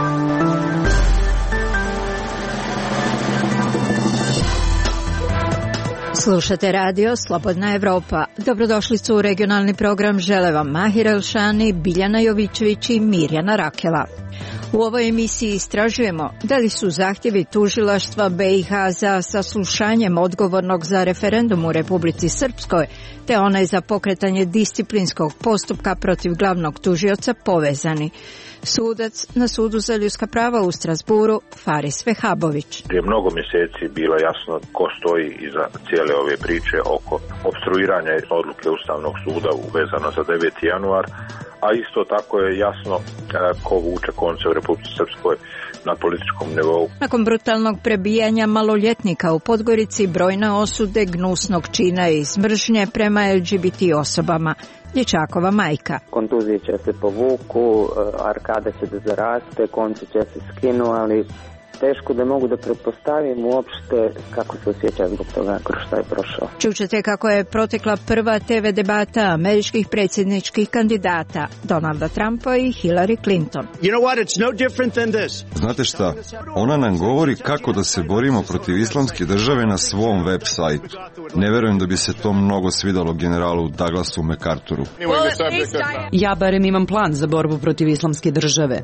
Slušate radio Slobodna Evropa. Dobrodošli su u regionalni program. Žele vam Mahir Elšani, Biljana Jovićević i Mirjana Rakela. U ovoj emisiji istražujemo da li su zahtjevi tužilaštva BiH za saslušanjem odgovornog za referendum u Republici Srpskoj te onaj za pokretanje disciplinskog postupka protiv glavnog tužioca povezani. Sudac na Sudu za ljudska prava u Strasburu, Faris Vehabović. Prije mnogo mjeseci bilo jasno ko stoji iza cijele ove priče oko opstruiranja odluke Ustavnog suda uvezano za 9. januar, a isto tako je jasno ko vuče konce u Republici Srpskoj na političkom nivou. Nakon brutalnog prebijanja maloljetnika u Podgorici, brojne osude gnusnog čina iz mržnje prema LGBT osobama. Dječakova majka. Kontuzije će se povuku, arkada će da zaraste, konci će se skinu, ali teško da mogu da pretpostavim uopšte kako se osjeća zbog toga kroz šta je prošao. Čućete kako je protekla prva TV debata američkih predsjedničkih kandidata Donalda Trumpa i Hillary Clinton. You know what? It's no different than this. Znate šta? Ona nam govori kako da se borimo protiv islamske države na svom web sajtu. Ne verujem da bi se to mnogo svidalo generalu Douglasu MacArthuru. Ja barem imam plan za borbu protiv islamske države.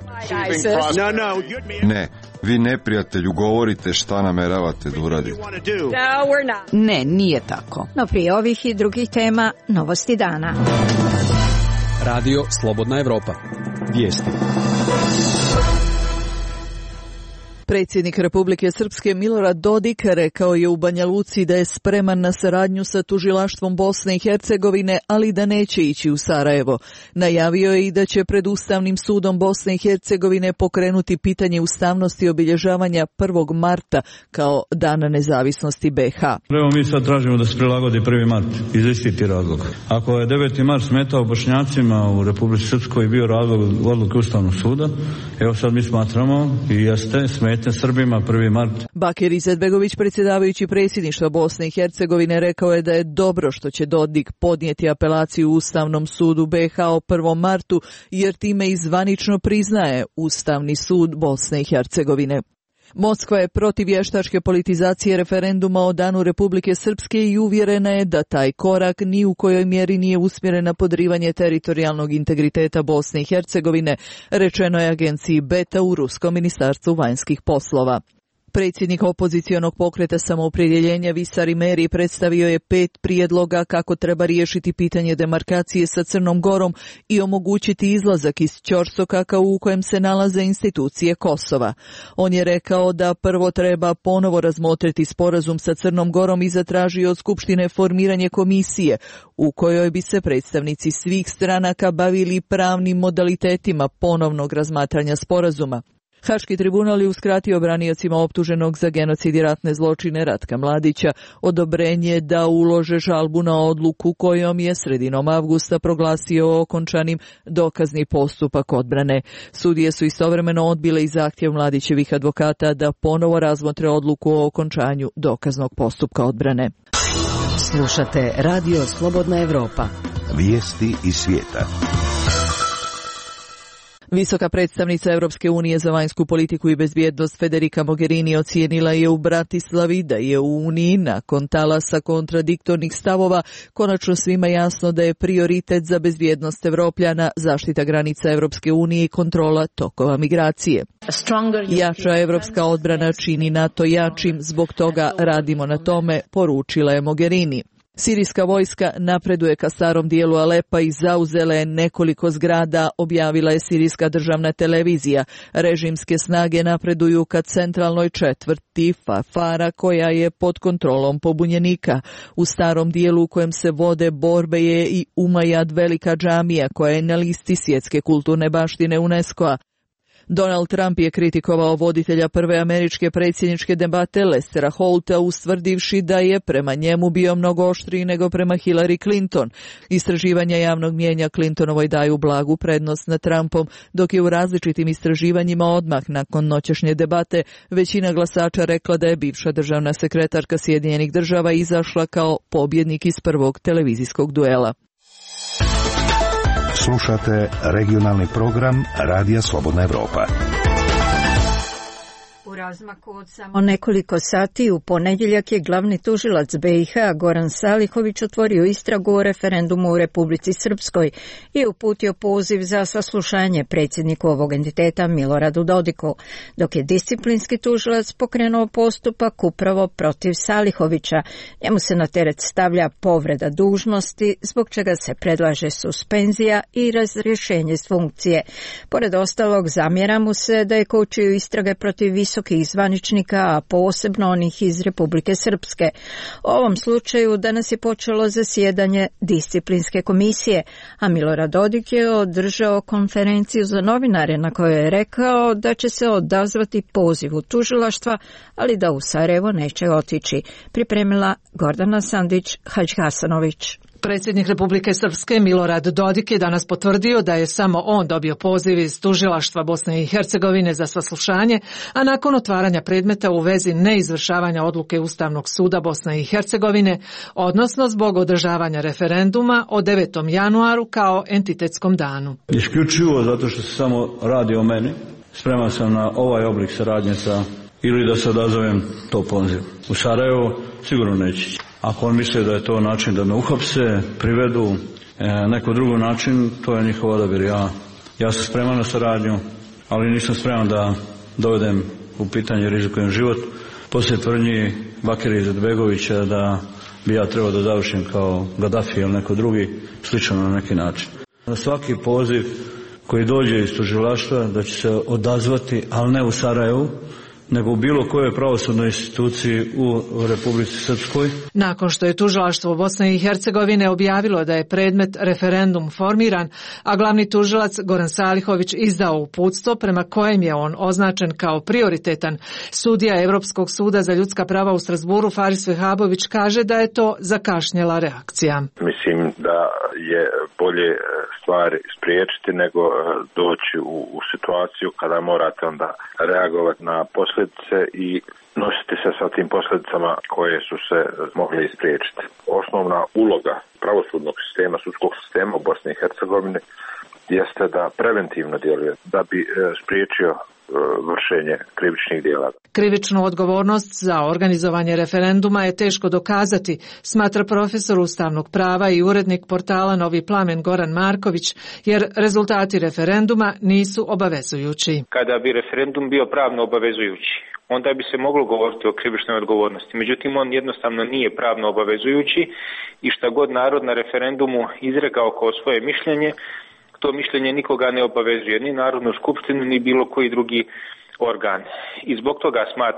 Ne, vi neprijatelju govorite šta nameravate da uradite. Ne, nije tako. No prije ovih i drugih tema, novosti dana. Radio Slobodna Evropa. Vijesti. Predsjednik Republike Srpske Milorad Dodik rekao je u Banja Luci da je spreman na saradnju sa tužilaštvom Bosne i Hercegovine, ali da neće ići u Sarajevo. Najavio je i da će pred Ustavnim sudom Bosne i Hercegovine pokrenuti pitanje ustavnosti obilježavanja 1. marta kao Dana nezavisnosti BiH. Evo mi sad tražimo da se prilagodi 1. mart iz istih razloga. Ako je 9. mart smetao Bošnjacima u Republici Srpskoj i bio razlog odluke Ustavnog suda, evo sad mi smatramo i jeste smete Srbima 1. mart. Bakir Izetbegović, predsjedavajući predsjedništva Bosne i Hercegovine, rekao je da je dobro što će Dodik podnijeti apelaciju u Ustavnom sudu BiH o 1. martu, jer time i zvanično priznaje Ustavni sud Bosne i Hercegovine. Moskva je protiv vještačke politizacije referenduma o Danu Republike Srpske i uvjerena je da taj korak ni u kojoj mjeri nije usmjeren na podrivanje teritorijalnog integriteta Bosne i Hercegovine, rečeno je agenciji Beta u Ruskom ministarstvu vanjskih poslova. Predsjednik opozicionog pokreta samoopredjeljenja Visari Meri predstavio je 5 prijedloga kako treba riješiti pitanje demarkacije sa Crnom Gorom i omogućiti izlazak iz ćorsokaka u kojem se nalaze institucije Kosova. On je rekao da prvo treba ponovo razmotriti sporazum sa Crnom Gorom i zatražio od Skupštine formiranje komisije u kojoj bi se predstavnici svih stranaka bavili pravnim modalitetima ponovnog razmatranja sporazuma. Haški tribunal je uskratio braniocima optuženog za genocid i ratne zločine Ratka Mladića odobrenje da ulože žalbu na odluku kojom je sredinom avgusta proglasio okončanim dokazni postupak odbrane. Sudije su istovremeno odbile i zahtjev Mladićevih advokata da ponovo razmotre odluku o okončanju dokaznog postupka odbrane. Slušate Radio Slobodna Evropa. Vijesti iz svijeta. Visoka predstavnica Europske unije za vanjsku politiku i bezbjednost Federica Mogherini ocijenila je u Bratislavi da je u Uniji nakon talasa kontradiktornih stavova konačno svima jasno da je prioritet za bezbjednost Evropljana zaštita granica Europske unije i kontrola tokova migracije. Jača evropska odbrana čini NATO jačim, zbog toga radimo na tome, poručila je Mogherini. Sirijska vojska napreduje ka starom dijelu Alepa i zauzela je nekoliko zgrada, objavila je sirijska državna televizija. Režimske snage napreduju ka centralnoj četvrti Fara koja je pod kontrolom pobunjenika. U starom dijelu u kojem se vode borbe je i Umajad, velika džamija koja je na listi svjetske kulturne baštine UNESCO-a. Donald Trump je kritikovao voditelja prve američke predsjedničke debate Lestera Holta ustvrdivši da je prema njemu bio mnogo oštriji nego prema Hillary Clinton. Istraživanja javnog mnijenja Clintonovoj daju blagu prednost nad Trumpom, dok je u različitim istraživanjima odmah nakon noćašnje debate većina glasača rekla da je bivša državna sekretarka Sjedinjenih Država izašla kao pobjednik iz prvog televizijskog duela. Slušate regionalni program Radija Slobodna Evropa. razmaku od samo nekoliko sati u ponedjeljak je glavni tužilac BiH Goran Salihović otvorio istragu o referendumu u Republici Srpskoj i uputio poziv za saslušanje predsjedniku ovog entiteta Miloradu Dodiku, dok je disciplinski tužilac pokrenuo postupak upravo protiv Salihovića. Njemu se na teret stavlja povreda dužnosti, zbog čega se predlaže suspenzija i razrješenje s funkcije. Pored ostalog, zamjera mu se da je kočio istrage protiv visokih zvaničnika, a posebno onih iz Republike Srpske. U ovom slučaju danas je počelo zasjedanje disciplinske komisije, a Milorad Dodik je održao konferenciju za novinare na kojoj je rekao da će se odazvati pozivu tužilaštva, ali da u Sarajevo neće otići. Pripremila Gordana Sandić-Hadžihasanović. Predsjednik Republike Srpske Milorad Dodik je danas potvrdio da je samo on dobio poziv iz tužilaštva Bosne i Hercegovine za saslušanje, a nakon otvaranja predmeta u vezi neizvršavanja odluke Ustavnog suda Bosne i Hercegovine, odnosno zbog održavanja referenduma o 9. januaru kao entitetskom danu. Isključivo zato što se samo radi o meni, spreman sam na ovaj oblik saradnje ili da se odazovem to poziv. U Sarajevo sigurno neće. Ako on misle da je to način da me uhapse, privedu, neko drugi način, to je njihov odabir. Ja sam spreman na saradnju, ali nisam spreman da dovedem u pitanje, rizikujem život. Poslije tvrdnji Bakira Izetbegovića da bi ja trebao da završim kao Gaddafi ili neko drugi, slično na neki način. Na svaki poziv koji dođe iz tužilaštva da će se odazvati, ali ne u Sarajevu, nego u bilo kojoj pravosudnoj instituciji u Republici Srpskoj. Nakon što je tužilaštvo Bosne i Hercegovine objavilo da je predmet referendum formiran, a glavni tužilac Goran Salihović izdao uputstvo prema kojem je on označen kao prioritetan, sudija Europskog suda za ljudska prava u Strasburu Faris Vehabović kaže da je to zakašnjela reakcija. Mislim da je bolje stvari spriječiti nego doći u situaciju kada morate onda reagovati na posljedice i nositi se sa tim posljedicama koje su se mogle ispriječiti. Osnovna uloga pravosudnog sistema, sudskog sistema u Bosni i Hercegovini jeste da preventivno djeluje, da bi spriječio vršenje krivičnih djela. Krivičnu odgovornost za organizovanje referenduma je teško dokazati, smatra profesor ustavnog prava i urednik portala Novi Plamen Goran Marković, jer rezultati referenduma nisu obavezujući. Kada bi referendum bio pravno obavezujući, onda bi se moglo govoriti o krivičnoj odgovornosti. Međutim, on jednostavno nije pravno obavezujući i šta god narod na referendumu izrekao kao svoje mišljenje, to mišljenje nikoga ne obavezuje, ni Narodnu skupštinu, ni bilo koji drugi organ. I zbog toga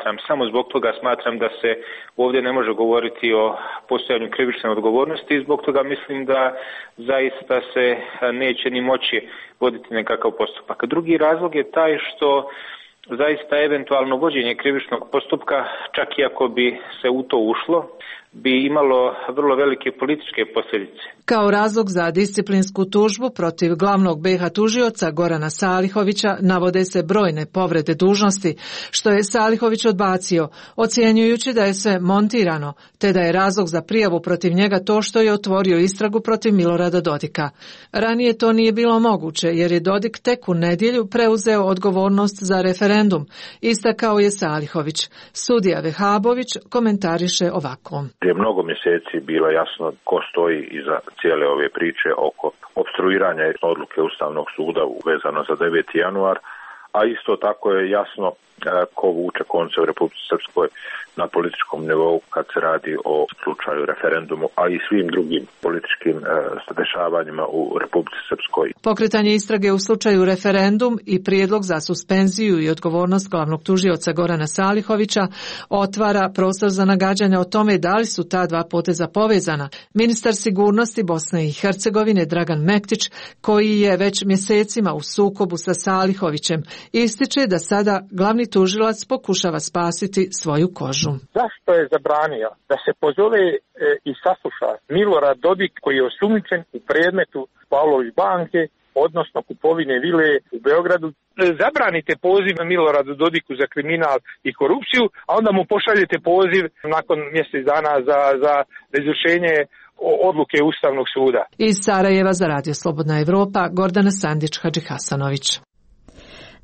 smatram da se ovdje ne može govoriti o postojanju krivične odgovornosti i zbog toga mislim da zaista se neće ni moći voditi nekakav postupak. Drugi razlog je taj što zaista eventualno vođenje krivičnog postupka, čak i ako bi se u to ušlo, bi imalo vrlo velike političke posljedice. Kao razlog za disciplinsku tužbu protiv glavnog BiH tužioca Gorana Salihovića navode se brojne povrede dužnosti, što je Salihović odbacio, ocjenjujući da je sve montirano, te da je razlog za prijavu protiv njega to što je otvorio istragu protiv Milorada Dodika. Ranije to nije bilo moguće, jer je Dodik tek u nedjelju preuzeo odgovornost za referendum, istakao je Salihović. Sudija Vehabović komentariše ovako. Je mnogo mjeseci bilo jasno ko stoji iza cijele ove priče oko opstruiranja odluke Ustavnog suda vezano za 9. januar, a isto tako je jasno ko vuče konce u Republici Srpskoj na političkom nivou kad se radi o slučaju referendumu, a i svim drugim političkim dešavanjima u Republici Srpskoj. Pokretanje istrage u slučaju referendum i prijedlog za suspenziju i odgovornost glavnog tužioca Gorana Salihovića otvara prostor za nagađanja o tome da li su ta dva poteza povezana. Ministar sigurnosti Bosne i Hercegovine Dragan Mektić, koji je već mjesecima u sukobu sa Salihovićem, ističe da sada glavni tužilac pokušava spasiti svoju kožu. Zašto je zabranio da se pozove i sasluša Milorad Dodik, koji je osumnjičen u predmetu Pavlović banke, odnosno kupovine vile u Beogradu? Zabranite poziv na Miloradu Dodiku za kriminal i korupciju, a onda mu pošaljete poziv nakon mjesec dana za izvršenje odluke Ustavnog suda. Iz Sarajeva za Radio Slobodna Evropa, Gordana Sandić-Hadžihasanović.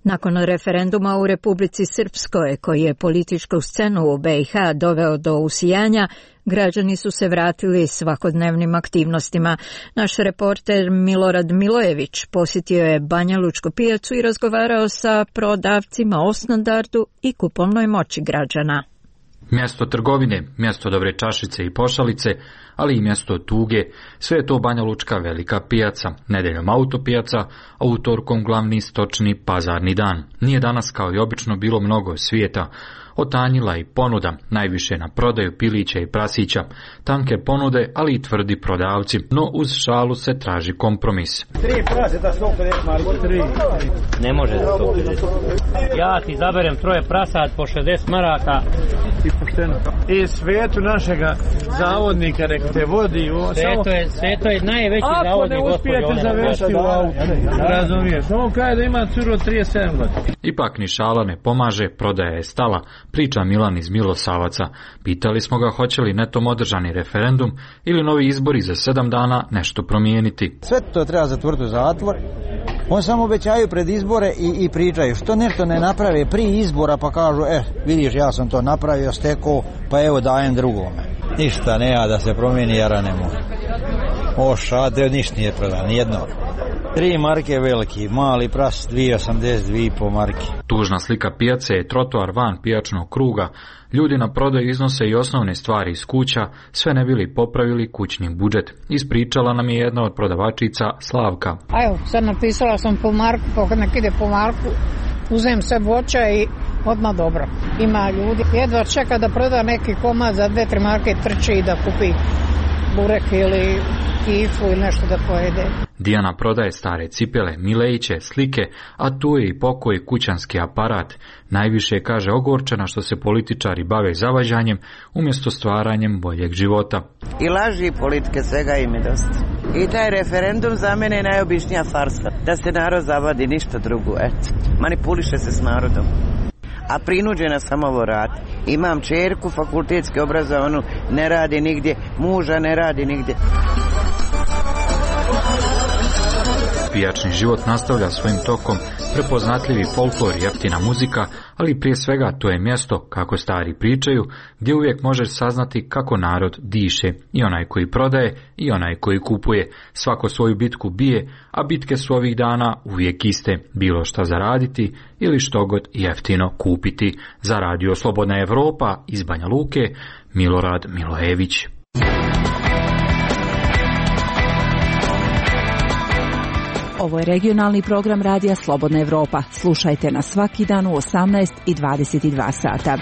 Nakon referenduma u Republici Srpskoj, koji je političku scenu u BiH doveo do usijanja, građani su se vratili svakodnevnim aktivnostima. Naš reporter Milorad Milojević posjetio je Banja Lučku pijacu i razgovarao sa prodavcima o standardu i kupovnoj moći građana. Mjesto trgovine, mjesto dobre čašice i pošalice, ali i mjesto tuge, sve je to Banja Lučka velika pijaca, nedeljom autopijaca, a utorkom glavni stočni pazarni dan. Nije danas kao i obično bilo mnogo svijeta, otanjila i ponuda, najviše na prodaju pilića i prasića, tanke ponude, ali i tvrdi prodavci, no uz šalu se traži kompromis. 3 praseta 150 maraka. 3. Ne može za 150. Ja ti zaberem 3 prasad po 60 maraka. I pošteno. I svetu našega zavodnika nek te vodi. Sveto je najveći zavodnik. Ako ne uspijete zavesti u auto, razumiješ. On kaže da ima curu 37 godina. Ipak ni šala ne pomaže, prodaja je stala, priča Milan iz Milosavaca. Pitali smo ga hoće li netom održani referendum ili novi izbori za 7 dana nešto promijeniti. Sve to treba zatvoriti u zatvor. On samo obećaju pred izbore i pričaju. Što nešto ne naprave prije izbora pa kažu, vidiš ja sam to napravio, stekao, pa evo dajem drugome. Ništa nema da se promijeni, jara ne može. O šade, ništa nije prodan, nijedno. 3 marke veliki, mali pras 2,80, 2,5 marke. Tužna slika pijace je trotoar van pijačnog kruga. Ljudi na prodaju iznose i osnovne stvari iz kuća, sve ne bili popravili kućni budžet. Ispričala nam je jedna od prodavačica, Slavka. Evo, sad napisala sam po marku, pa nek ide po marku, uzem sve voća i odmah dobro. Ima ljudi, jedva čeka da proda neki komad za 2-3 marke, trči i da kupi burek ili kifu ili nešto da pojede. Dijana prodaje stare cipele, milejiće, slike, a tu je i pokoj kućanski aparat. Najviše kaže ogorčena što se političari bave zavađanjem umjesto stvaranjem boljeg života. I laži i politike, svega im je dosta. I taj referendum za mene je najobičnija farsa. Da se narod zavadi, ništa drugo. Manipuliše se s narodom. A prinuđena sam ovo radi. Imam čerku, fakultetski obrazovanu, ne radi nigdje, muža ne radi nigdje. Pijačni život nastavlja svojim tokom, prepoznatljivi folklor i jeftina muzika, ali prije svega to je mjesto, kako stari pričaju, gdje uvijek možeš saznati kako narod diše, i onaj koji prodaje i onaj koji kupuje. Svako svoju bitku bije, a bitke su ovih dana uvijek iste, bilo šta zaraditi ili što god jeftino kupiti. Za Radio Slobodna Evropa iz Banja Luke, Milorad Milojević. Ovo je regionalni program Radija Slobodna Evropa. Slušajte nas svaki dan u 18 i 22 sata.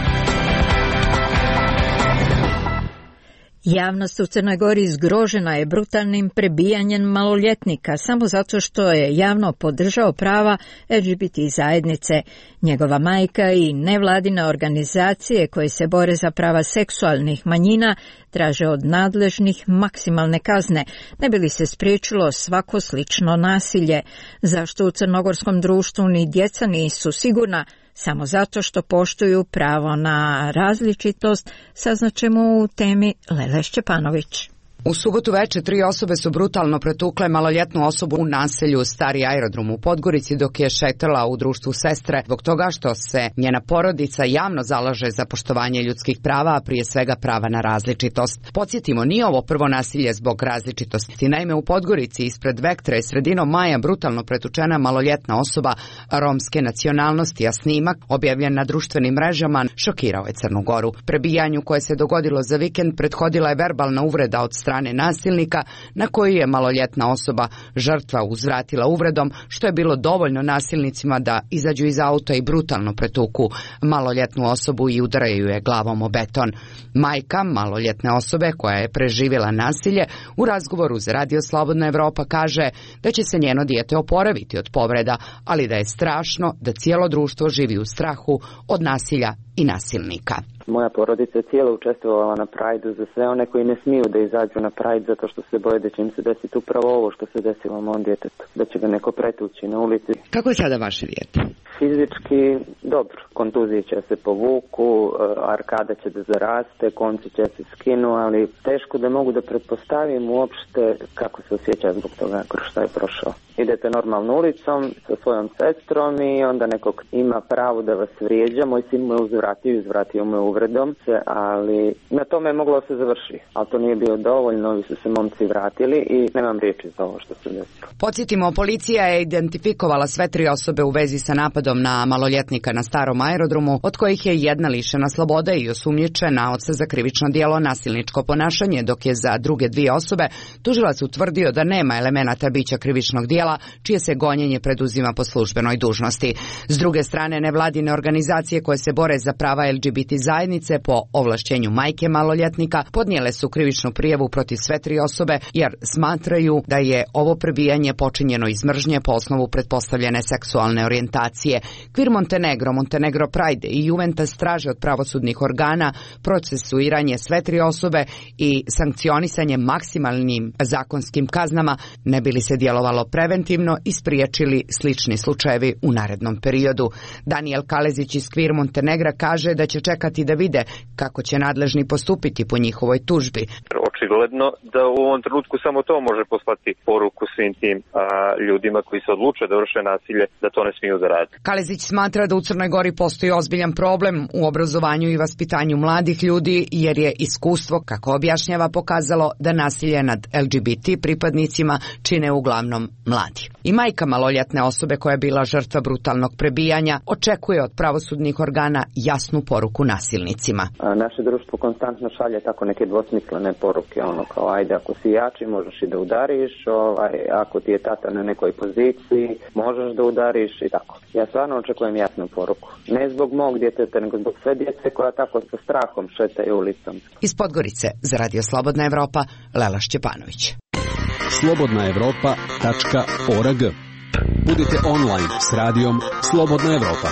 Javnost u Crnoj Gori zgrožena je brutalnim prebijanjem maloljetnika samo zato što je javno podržao prava LGBT zajednice. Njegova majka i nevladine organizacije koje se bore za prava seksualnih manjina traže od nadležnih maksimalne kazne, ne bi li se spriječilo svako slično nasilje. Zašto u crnogorskom društvu ni djeca nisu sigurna? Samo zato što poštuju pravo na različitost, saznaćemo u temi Lele Šćepanović. U subotu veče 3 osobe su brutalno pretukle maloljetnu osobu u naselju Stari aerodrom u Podgorici dok je šetala u društvu sestre zbog toga što se njena porodica javno zalaže za poštovanje ljudskih prava, a prije svega prava na različitost. Podsjetimo, nije ovo prvo nasilje zbog različitosti. Naime, u Podgorici ispred Vektre je sredinom maja brutalno pretučena maloljetna osoba romske nacionalnosti, a snimak objavljen na društvenim mrežama šokirao je Crnu Goru. Prebijanju koje se dogodilo za vikend prethodila je verbalna uvreda od strane nasilnika na koju je maloljetna osoba žrtva uzvratila uvredom, što je bilo dovoljno nasilnicima da izađu iz auta i brutalno pretuku maloljetnu osobu i udaraju je glavom o beton. Majka maloljetne osobe koja je preživjela nasilje u razgovoru za Radio Slobodna Evropa kaže da će se njeno dijete oporaviti od povreda, ali da je strašno da cijelo društvo živi u strahu od nasilja i nasilnika. Moja porodica je cijela učestvovala na Prajdu za sve one koji ne smiju da izađu na Prajd zato što se boje da će im se desiti upravo ovo što se desilo mom djetetu, da će ga neko pretući na ulici. Kako je sada vaše dijete? Fizički dobro, kontuzije će se povuku, arkada će da zaraste, konci će se skinu, ali teško da mogu da pretpostavim uopšte kako se osjeća zbog toga kroz šta je prošao. Idete normalno ulicom sa svojom sestrom i onda nekog ima pravo da vas vrijeđa. Moj sin mu je uzvratio mu je uvredom, ali na tome je moglo se završi. Ali to nije bilo dovoljno, ovi su se momci vratili i nemam riječi za ovo što se desilo. Podsjetimo, policija je identifikovala sve 3 osobe u vezi sa napadom na maloljetnika na starom aerodromu, od kojih je jedna lišena slobode i osumnjičena za krivično djelo nasilničko ponašanje, dok je za druge 2 osobe tužilac utvrdio da nema elemenata bića krivičnog djela, čije se gonjenje preduzima po službenoj dužnosti. S druge strane, nevladine organizacije koje se bore za prava LGBT zajednice po ovlašćenju majke maloljetnika podnijele su krivičnu prijavu protiv sve 3 osobe jer smatraju da je ovo prebijanje počinjeno iz mržnje po osnovu pretpostavljene seksualne orijentacije. Queer Montenegro, Montenegro Pride i Juventus traže od pravosudnih organa procesuiranje sve 3 osobe i sankcionisanje maksimalnim zakonskim kaznama, ne bi li se djelovalo preventivno i spriječili slični slučajevi u narednom periodu. Daniel Kalezić iz Queer Montenegra kaže da će čekati da vide kako će nadležni postupiti po njihovoj tužbi. Očigledno da u ovom trenutku samo to može poslati poruku svim tim ljudima koji se odluče da vrše nasilje, da to ne smiju da rade. Kalezić smatra da u Crnoj Gori postoji ozbiljan problem u obrazovanju i vaspitanju mladih ljudi, jer je iskustvo, kako objašnjava, pokazalo da nasilje nad LGBT pripadnicima čine uglavnom mladi. I majka maloljetne osobe koja je bila žrtva brutalnog prebijanja očekuje od pravosudnih organa jasnu poruku nasilnicima. Naše društvo konstantno šalje tako neke dvosmislene poruke, kao ajde ako si jači možeš i da udariš, ako ti je tata na nekoj poziciji možeš da udariš i tako. Ja stvarno očekujem jasnu poruku. Ne zbog mog djeteta, nego zbog sve djece koja tako sa strahom šetaju ulicom. Iz Podgorice za Radio Slobodna Evropa, Lela Šćepanović. slobodnaevropa.org. Budite online s radijom Slobodna Evropa.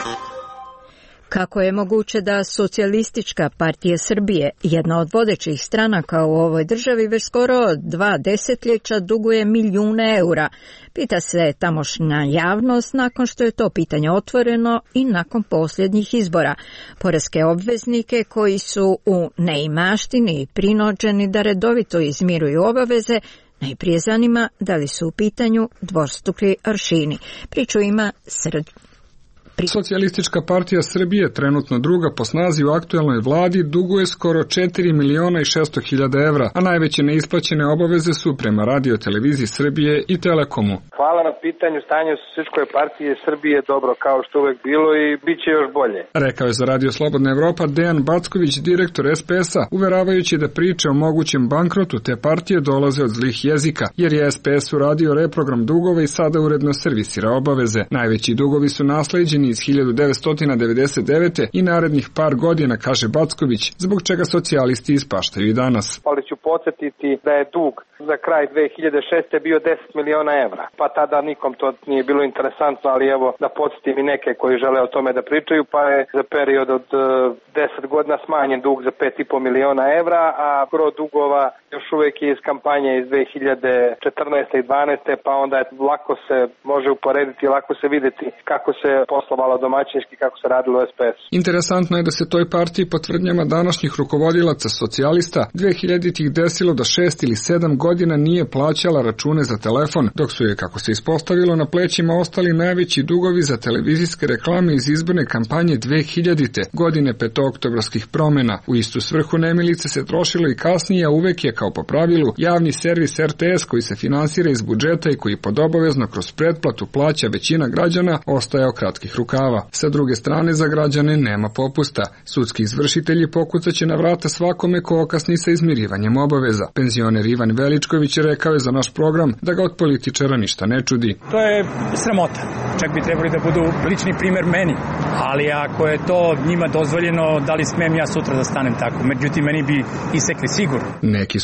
Kako je moguće da Socijalistička partija Srbije, jedna od vodećih stranaka u ovoj državi, već skoro 2 desetljeća duguje milijune eura? Pita se tamošnja javnost nakon što je to pitanje otvoreno i nakon posljednjih izbora. Poreske obveznike koji su u neimaštini prinuđeni da redovito izmiruju obaveze, najprije zanima da li su u pitanju dvostruki aršini. Priču ima Socijalistička partija Srbije, trenutno druga po snazi u aktuelnoj vladi, duguje skoro 4.600.000 evra, a najveće neisplaćene obaveze su prema Radio televiziji Srbije i Telekomu. Hvala na pitanju. Stanje u Socijalističkoj partiji Srbije dobro kao što uvek bilo i bit će još bolje. Rekao je za Radio Slobodna Evropa Dejan Backović, direktor SPS-a, uveravajući da priče o mogućem bankrotu te partije dolaze od zlih jezika, jer je SPS uradio reprogram dugova i sada uredno servisira obaveze. Najveći dugovi su nasleđeni iz 1999. i narednih par godina, kaže Backović, zbog čega socijalisti ispaštaju i danas. Ali ću podsjetiti da je dug za kraj 2006. bio 10 miliona evra, pa tada nikom to nije bilo interesantno, ali evo da podsjetim i neke koji žele o tome da pričaju, pa je za period od 10 godina smanjen dug za 5,5 miliona evra, a gro dugova još uvijek je iz kampanje iz 2014. i 2012. pa onda lako se može uporediti, lako se vidjeti kako se poslovalo domaćinski, kako se radilo u SPS. Interesantno je da se toj partiji po tvrdnjama današnjih rukovodilaca socijalista 2000-ih desilo da 6 ili 7 godina nije plaćala račune za telefon, dok su je, kako se ispostavilo, na plećima ostali najveći dugovi za televizijske reklame iz izborne kampanje 2000. godine petooktobarskih promjena. U istu svrhu nemilice se trošilo i kasnije, a uvek je, kao po pravilu, javni servis RTS koji se finansira iz budžeta i koji podobavezno kroz pretplatu plaća većina građana, ostajao kratkih rukava. Sa druge strane, za građane nema popusta. Sudski izvršitelji pokucaće na vrata svakome ko okasni sa izmirivanjem obaveza. Penzioner Ivan Veličković rekao je za naš program da ga od političara ništa ne čudi. To je sramota. Čak bi trebali da budu lični primjer meni. Ali ako je to njima dozvoljeno, da li smem ja sutra da stanem tako? Međutim, meni bi isekli sigurno. Neki su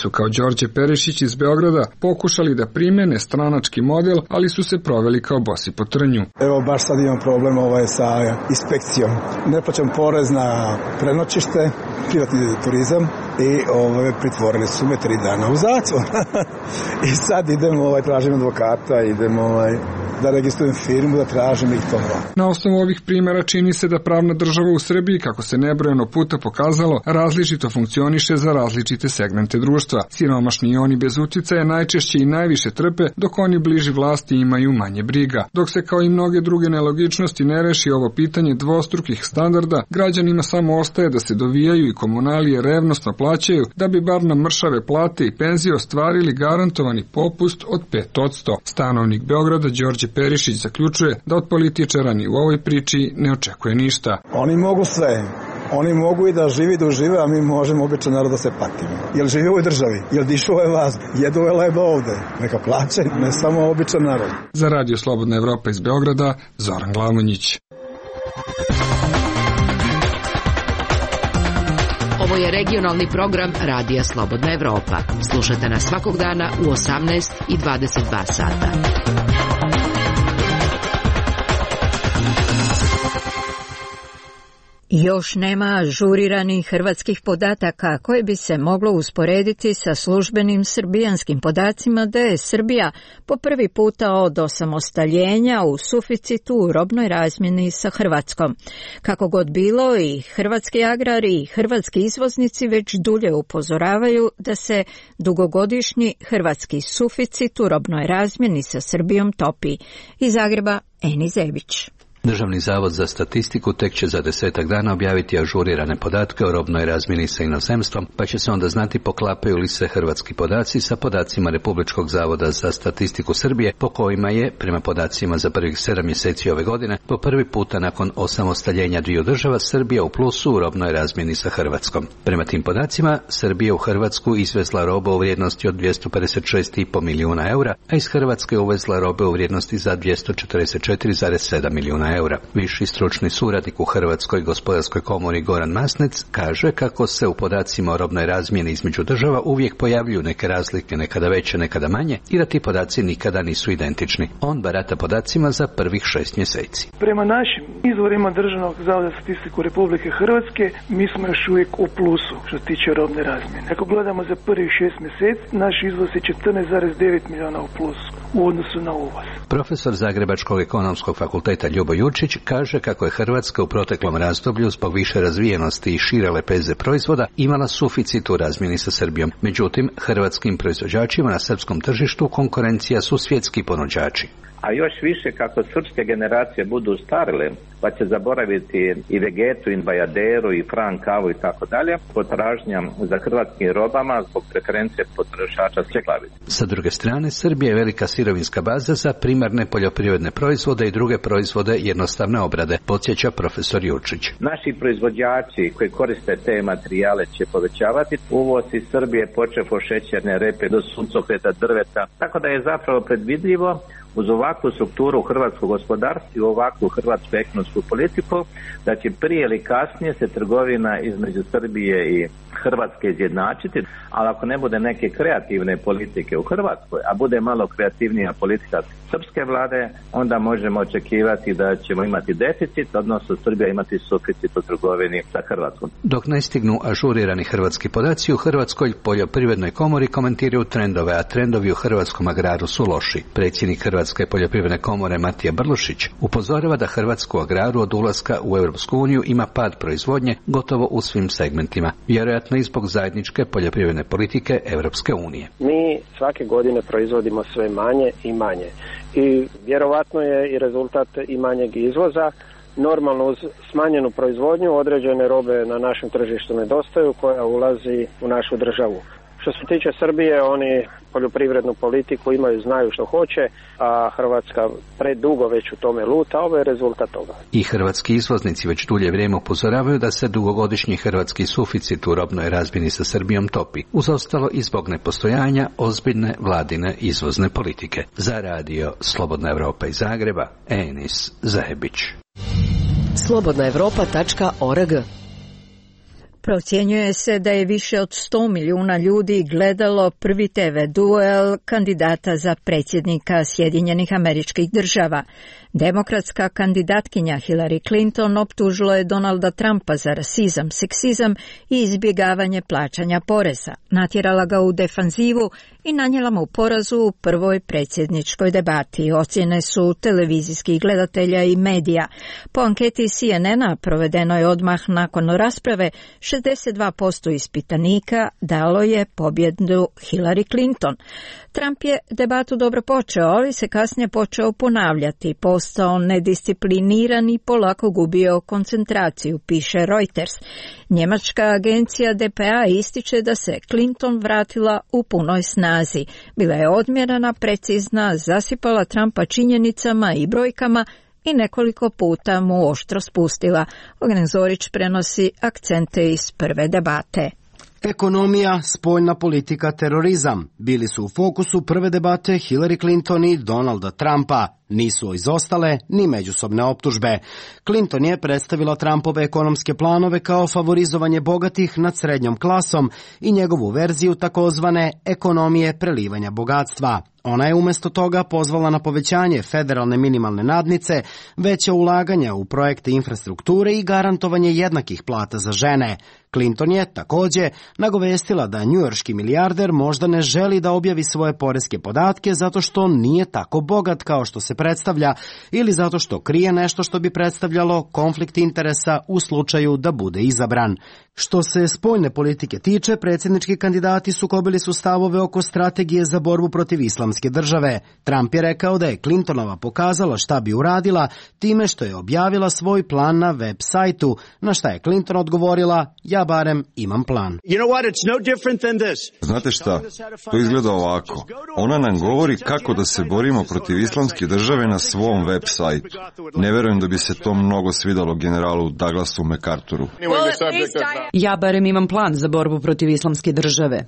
su kao Đorđe Perišić iz Beograda pokušali da primene stranački model, ali su se proveli kao bosi po trnju. Evo baš sad imam problem sa inspekcijom. Ne plaćam porez na prenoćište, privatni turizam i pritvorili su me 3 dana u zatvor. I sad idem, tražim advokata, idem da registrujem firmu, da tražim i to. Na osnovu ovih primjera čini se da pravna država u Srbiji, kako se nebrojeno puta pokazalo, različito funkcioniše za različite segmente društva. Siromašni i oni bez uticaja najčešće i najviše trpe, dok oni bliži vlasti imaju manje briga. Dok se kao i mnoge druge nelogičnosti ne reši ovo pitanje dvostrukih standarda, građanima samo ostaje da se dovijaju i komunalije revnosno plaćaju, da bi bar na mršave plate i penzije ostvarili garantovani popust od 5%. Stanovnik Beograda Đorđe Perišić zaključuje da od političara ni u ovoj priči ne očekuje ništa. Oni mogu sve. Oni mogu i da žive, a mi možemo običan narod da se patimo. Jel živi u ovoj državi? Jel dišu ovaj vazduh? Jedu ovaj leba ovde? Neka plaće, ne samo običan narod. Za Radio Slobodna Evropa iz Beograda, Zoran Glamonjić. Ovo je regionalni program Radija Slobodna Evropa. Slušajte nas svakog dana u 18 i 22 sata. Još nema ažuriranih hrvatskih podataka koje bi se moglo usporediti sa službenim srbijanskim podacima da je Srbija po prvi puta od osamostaljenja u suficitu u robnoj razmjeni sa Hrvatskom. Kako god bilo, i hrvatski agrari i hrvatski izvoznici već dulje upozoravaju da se dugogodišnji hrvatski suficit u robnoj razmjeni sa Srbijom topi. Iz Zagreba, Eni Zebić. Državni zavod za statistiku tek će za 10 dana objaviti ažurirane podatke o robnoj razmjeni sa inozemstvom, pa će se onda znati poklapaju li se hrvatski podaci sa podacima Republičkog zavoda za statistiku Srbije, po kojima je, prema podacima za prvih 7 mjeseci ove godine, po prvi puta nakon osamostaljenja dviju država Srbija u plusu u robnoj razmjeni sa Hrvatskom. Prema tim podacima, Srbija u Hrvatsku izvezla robu u vrijednosti od 256,5 milijuna eura, a iz Hrvatske uvezla robe u vrijednosti za 244,7 milijuna eura. Viši stručni suradnik u Hrvatskoj gospodarskoj komori Goran Masnec kaže kako se u podacima o robnoj razmjeni između država uvijek pojavljuju neke razlike, nekada veće, nekada manje, i da ti podaci nikada nisu identični. On barata podacima za prvih 6 mjeseci. Prema našim izvorima Državnog zavoda za statistiku Republike Hrvatske, mi smo još uvijek u plusu što se tiče robne razmjene. Ako gledamo za prvih 6 mjeseci, naš izvoz je 14,9 milijuna u plusu u odnosu na uvoz. Profesor Zagrebačkog ekonomskog fakulteta Ljubo Jurčić kaže kako je Hrvatska u proteklom razdoblju zbog više razvijenosti i šire lepeze proizvoda imala suficit u razmjeni sa Srbijom. Međutim, hrvatskim proizvođačima na srpskom tržištu konkurencija su svjetski ponuđači. A još više kako srpske generacije budu starile, pa će zaboraviti i Vegetu, i Bajaderu, i Fran kavu i tako dalje, potražnja za hrvatskim robama zbog preferencije potrošača čeklavice. Sa druge strane, Srbija je velika sirovinska baza za primarne poljoprivredne proizvode i druge proizvode jednostavne obrade, podsjeća profesor Jurčić. Naši proizvođači koji koriste te materijale će povećavati uvoz iz Srbije, počev od šećerne repe do suncokreta, drveta, tako da je zapravo predvidljivo uz ovakvu strukturu hrvatskog gospodarstva i ovakvu hrvatsku ekonomsku politiku, da će prije ili kasnije se trgovina između Srbije i Hrvatske izjednačiti, ali ako ne bude neke kreativne politike u Hrvatskoj, a bude malo kreativnija politika srpske vlade, onda možemo očekivati da ćemo imati deficit, odnosno Srbija imati suficit u trgovini sa Hrvatskom. Dok ne stignu ažurirani hrvatski podaci, u Hrvatskoj poljoprivrednoj komori komentiraju trendove, a trendovi u hrvatskom agraru su loši. Predsjednik Hrvatske poljoprivredne komore Matija Brlušić upozorava da hrvatsku agraru od ulaska u Europsku uniju ima pad proizvodnje gotovo u svim segmentima, vjerojatno i zbog zajedničke poljoprivredne politike Europske unije. Mi svake godine proizvodimo sve manje i manje i vjerovatno je i rezultat i manjeg izvoza. Normalno uz smanjenu proizvodnju određene robe na našem tržištu nedostaju koja ulazi u našu državu. Što se tiče Srbije, oni poljoprivrednu politiku imaju, znaju što hoće, a Hrvatska predugo već u tome luta, ovo je rezultat toga. I hrvatski izvoznici već dulje vrijeme upozoravaju da se dugogodišnji hrvatski suficit u robnoj razmjeni sa Srbijom topi, uz ostalo i zbog nepostojanja ozbiljne vladine izvozne politike. Za radio Slobodna Evropa iz Zagreba, Enis Zahebić. slobodnaevropa.org. Procjenjuje se da je više od 100 milijuna ljudi gledalo prvi TV duel kandidata za predsjednika Sjedinjenih Američkih Država. Demokratska kandidatkinja Hillary Clinton optužila je Donalda Trumpa za rasizam, seksizam i izbjegavanje plaćanja poreza. Natjerala ga u defanzivu i nanijela mu porazu u prvoj predsjedničkoj debati. Ocjene su televizijskih gledatelja i medija. Po anketi CNN-a provedenoj odmah nakon rasprave, 62% ispitanika dalo je pobjedu Hillary Clinton. Trump je debatu dobro počeo, ali se kasnije počeo ponavljati, postao nediscipliniran i polako gubio koncentraciju, piše Reuters. Njemačka agencija DPA ističe da se Clinton vratila u punoj snazi. Bila je odmjerena, precizna, zasipala Trumpa činjenicama i brojkama i nekoliko puta mu oštro spustila. Ognjen Zorić prenosi akcente iz prve debate. Ekonomija, spoljna politika, terorizam bili su u fokusu prve debate Hillary Clinton i Donalda Trumpa. Nisu izostale ni međusobne optužbe. Clinton je predstavila Trumpove ekonomske planove kao favorizovanje bogatih nad srednjom klasom i njegovu verziju takozvane ekonomije prelivanja bogatstva. Ona je umjesto toga pozvala na povećanje federalne minimalne nadnice, veće ulaganja u projekte infrastrukture i garantovanje jednakih plata za žene. Clinton je također nagovestila da njujorški milijarder možda ne želi da objavi svoje poreske podatke zato što nije tako bogat kao što se predstavlja ili zato što krije nešto što bi predstavljalo konflikt interesa u slučaju da bude izabran. Što se spoljne politike tiče, predsjednički kandidati sukobili su stavove oko strategije za borbu protiv islamske države. Trump je rekao da je Clintonova pokazala šta bi uradila time što je objavila svoj plan na web sajtu, na šta je Clinton odgovorila: ja barem imam plan. Znate šta? To izgleda ovako. Ona nam govori kako da se borimo protiv islamske države na svom web sajtu. Ne verujem da bi se to mnogo svidalo generalu Douglasu MacArthuru. Ja barem imam plan za borbu protiv islamske države.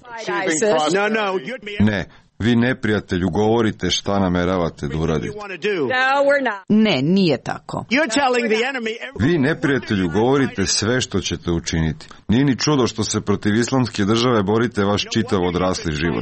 Ne, vi neprijatelju govorite šta nameravate da uradite. Ne, nije tako. Vi neprijatelju govorite sve što ćete učiniti. Nije ni čudo što se protiv islamske države borite vaš čitav odrasli život.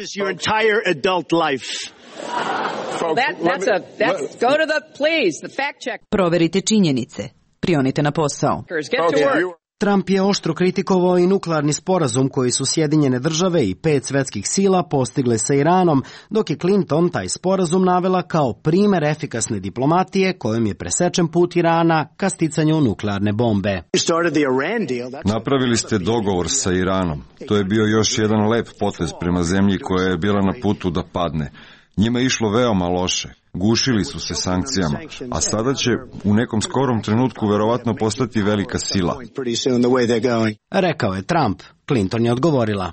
Proverite činjenice. Prionite na posao. Trump je oštro kritikovao i nuklearni sporazum koji su Sjedinjene države i 5 svetskih sila postigle sa Iranom, dok je Clinton taj sporazum navela kao primer efikasne diplomatije kojom je presečen put Irana ka sticanju nuklearne bombe. Napravili ste dogovor sa Iranom. To je bio još jedan lep potez prema zemlji koja je bila na putu da padne. Njima je išlo veoma loše. Gušili su se sankcijama, a sada će u nekom skorom trenutku verovatno postati velika sila. Rekao je Trump. Clinton je odgovorila: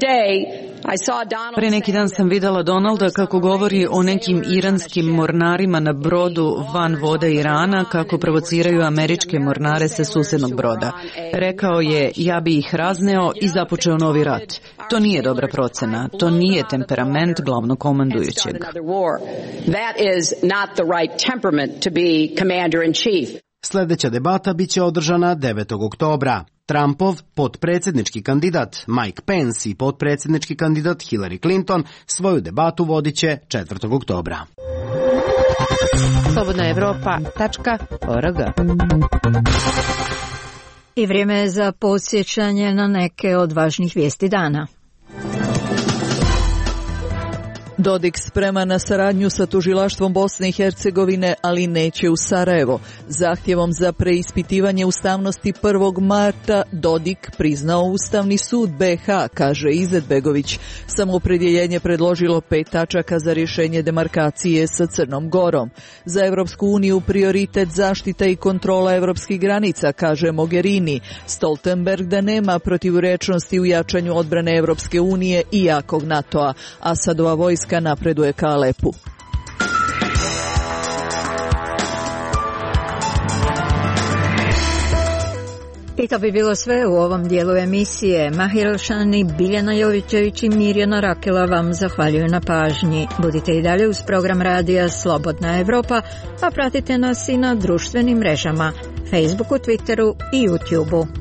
Pre neki dan sam videla Donalda kako govori o nekim iranskim mornarima na brodu van vode Irana, kako provociraju američke mornare sa susednog broda. Rekao je: ja bi ih razneo i započeo novi rat. To nije dobra procena, to nije temperament glavnokomandujućeg. Sljedeća debata biće održana 9. oktobra. Trumpov potpredsjednički kandidat Mike Pence i potpredsjednički kandidat Hillary Clinton svoju debatu vodit će 4. oktobra. slobodnaevropa.org. I vrijeme je za podsjećanje na neke od važnih vijesti dana. Dodik sprema na saradnju sa tužilaštvom Bosne i Hercegovine, ali neće u Sarajevo. Zahtjevom za preispitivanje ustavnosti 1. marta Dodik priznao Ustavni sud BiH, kaže Izetbegović. Samoopredjeljenje predložilo 5 tačaka za rješenje demarkacije sa Crnom Gorom. Za Evropsku uniju prioritet zaštita i kontrola evropskih granica, kaže Mogherini. Stoltenberg da nema protivurečnosti u jačanju odbrane Evropske unije i jakog NATO-a. Asadova vojska napreduje ka Alepu. I to bi bilo sve u ovom dijelu emisije. Mahir Elšani, Biljana Jovićević i Mirjana Rakela vam zahvaljuju na pažnji. Budite i dalje uz program radija Slobodna Evropa, a pratite nas i na društvenim mrežama, Facebooku, Twitteru i YouTubeu.